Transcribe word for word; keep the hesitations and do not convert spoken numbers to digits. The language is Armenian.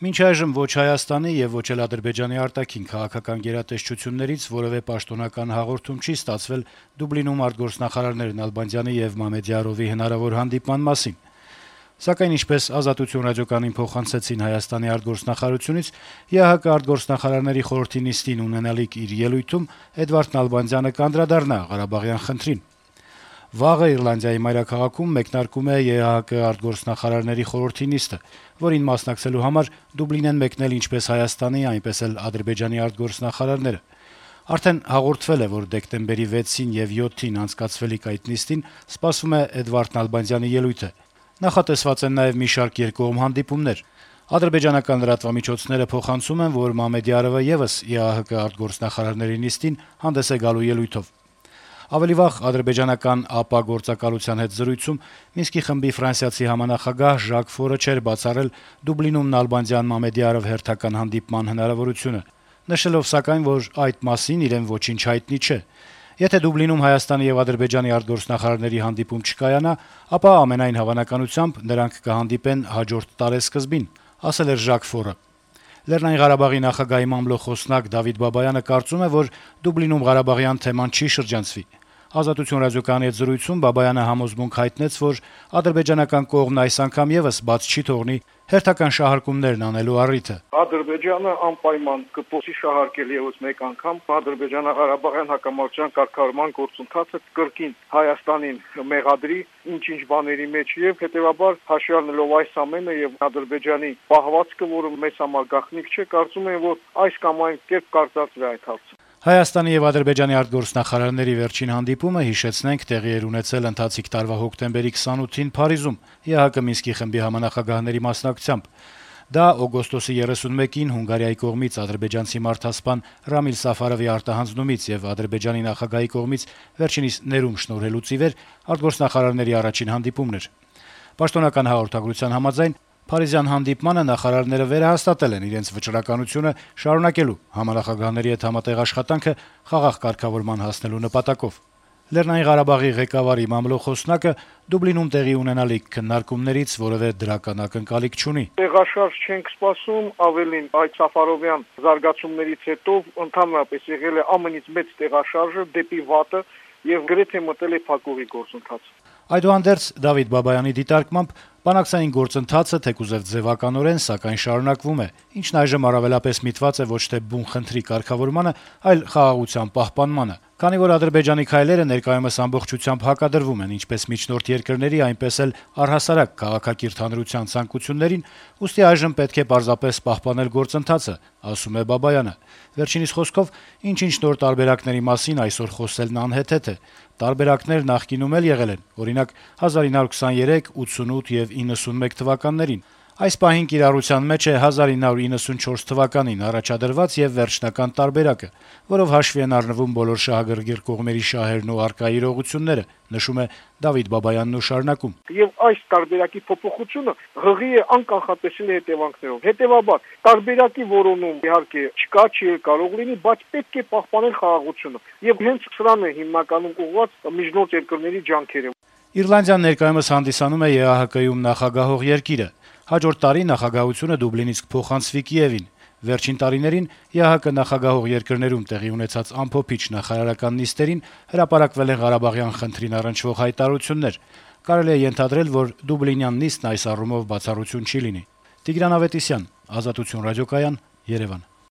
Մինչ այժմ ոչ Հայաստանի եւ ոչ էլ Ադրբեջանի արտաքին քաղաքական գերատեսչություններից որեւէ պաշտոնական հաղորդում չի ստացվել Դուբլինում արտգործնախարարներ Նալբանդյանի եւ Մամեդյարովի հնարավոր հանդիպման մասին։ Սակայն ինչպես «Ազատություն» ռադիոկայանին փոխանցեցին Հայաստանի արտգործնախարարությունից, ԵԱՀԿ արտգործնախարարների խորհրդի նիստին ունենալիք իր ելույթում Էդվարդ Նալբանդյանը կանդրադառնա Ղարաբաղյան խնդրին։ Վաղը Իռլանդիայի մայրաքաղաքում մեկնարկում է ԵԱՀԿ արտգործնախարարների խորհրդի նիստը, որին մասնակցելու համար Դուբլին են մեկնել ինչպես Հայաստանի, այնպես էլ Ադրբեջանի արտգործնախարարները։ Արդեն հաղորդվել է, որ դեկտեմբերի վեցին եւ յոթին անցկացվելիք այդ նիստին սպասվում է Էդվարդ Նալբանդյանի ելույթը։ Նախատեսված են նաեւ մի շարք երկկողմ հանդիպումներ։ Ադրբեջանական լրատվամիջոցները փոխանցում են, որ Մամեդյարովը եւս ԵԱՀԿ արտգործնախարարների նիստին հանդես է գալու ելույթով։ Ավելի վաղ ադրբեջանական ԱՊԱ գործակալության հետ զրույցում Մինսկի խմբի ֆրանսիացի համանախագահ Ժակ Ֆորը չէր բացառել Դուբլինում Նալբանդյան-Մամեդյարով հերթական հանդիպման հնարավորությունը, նշելով սակայն, որ այդ մասին իրեն ոչինչ հայտնի չէ։ Եթե Դուբլինում Հայաստանի եւ Ադրբեջանի արտգործնախարարների հանդիպում չկայանա, ապա ամենայն հավանականությամբ նրանք կհանդիպեն հաջորդ տարեսկզբին, ասել էր Ժակ Ֆորը։ Լեռնային Ղարաբաղի նախագահի մամլոխոսնակ Դավիթ Բաբայանը կարծում է, որ Դուբլինում Ղարաբաղյան թեման չի շրջանցվի։ «Ազատություն» ռադիոկայանի հետ զրույցում Բաբայանը համոզմունք հայտնեց, որ ադրբեջանական կողմն այս անգամ եւս բաց չի թողնի հերթական շահարկումներն անելու առիթը։ Ադրբեջանը անպայման կփորձի շահարկել եւս մեկ անգամ Ադրբեջանա-Ղարաբաղյան հակամարտության կարգավորման գործընթացը կրկին Հայաստանին մեղադրի ինչ-ինչ բաների մեջ եւ հետեւաբար հաշվի առնելով այս ամենը եւ Ադրբեջանի պահվածքը, որը մեծ համար գաղտնիք չէ, կարծում եմ, որ այս կամ այն կերպ կարծրացվի այդ հարցը։ Հայաստանի եւ Ադրբեջանի արտգործնախարարների վերջին հանդիպումը, հիշեցնենք, տեղի էր ունեցել ընթացիկ տարվա հոկտեմբերի քսանութին Փարիզում ԵԱՀԿ Մինսկի խմբի համանախագահների մասնակցությամբ։ Դա օգոստոսի երեսունմեկին Հունգարիայի կողմից ադրբեջանցի մարդասպան Ռամիլ Սաֆարովի արտահանձնումից եւ Ադրբեջանի նախագահի կողմից վերջինիս ներում շնորհելուց ի վեր արտգործնախարարների առաջին հանդիպումն էր։ Պաշտոնական հաղորդագրության համաձայն Փարիզյան հանդիպմանը նախարարները վերահաստատել են իրենց վճռականությունը շարունակելու համանախագահների հետ համատեղ աշխատանքը խաղաղ կարգավորման հասնելու նպատակով։ Լեռնային Ղարաբաղի ղեկավարի մամլոխոսնակը Դուբլինում տեղի ունենալիք քննարկումներից որևէ դրական ակնկալիք չունի։ Տեղաշարժ չենք սպասում, ավելին այդ Սաֆարովյան զարգացումներից հետո ընդհանրապես եղել է ամենից մեծ տեղաշարժը դեպի վատը եւ գրեթե մտել է փակուղի գործընթաց։ Այդուհանդերձ Դավիթ Բաբայանի դիտարկմամբ բանակցային գործընթացը թեկուզև ձևականորեն, սակայն շարունակվում է, ինչն այժմ առավելապես միտված է ոչ թե բուն խնդրի կարգավորմանը, այլ խաղաղության պահպանմանը։ Քանի որ Ադրբեջանի քայլերը ներկայումս ամբողջությամբ հակադրվում են ինչպես միջնորդ երկրների, այնպես էլ առհասարակ քաղաքակիրթ հանրության ցանկություններին, ուստի այժմ պետք է պարզապես պահպանել գործընթացը, ասում է Բաբայանը։ Վերջինիս խոսքով, ինչ-ինչ նոր տարբերակների մասին այսօր խոսելն անհեթեթ է։ Տարբերակներ նախկինում էլ եղել են, օրինակ հազար ինը հարյուր քսաներեք, ութսունութ եւ իննսունմեկ թվականներին։ Այս պահին կիրառության մեջ է հազար ինը հարյուր իննսունչորս թվականին առաջադրված եւ վերջնական տարբերակը, որով հաշվի են առնվում բոլոր շահագրգիռ կողմերի շահերն ու առկա իրողությունները, նշում է Դավիթ Բաբայանն ու շարունակում։ Եվ այս տարբերակի փոփոխությունը հղի է անկանխատեսելի հետևանքներով։ Հետևաբար տարբերակի որոնում իհարկե չկա, չի կարող լինի, բայց պետք է պահպանել խաղաղությունը։ Եվ հենց սրան է հիմնականում ուղղված միջնորդ երկրների ջանքերը։ Իռլանդիան ներկայումս հանդիսանում է ԵԱՀԿ-ում նախագահող երկիրը։ Հաջորդ տարի նախագահությունը Դուբլինից կփոխանցվի Կիևին։ Վերջին տարիներին ԵԱՀԿ նախագահող երկրներում տեղի ունեցած ամփոփիչ նախարարական նիստերին հրապարակվել են Ղարաբաղյան խնդրին առնչվող հայտարարություններ։ Կարելի է ենթադրել, որ Դուբլինյան նիստն այս առումով բացառություն չի լինի։ Տիգրան Ավետիսյան, Ազատություն ռադիոկայան, Երևան։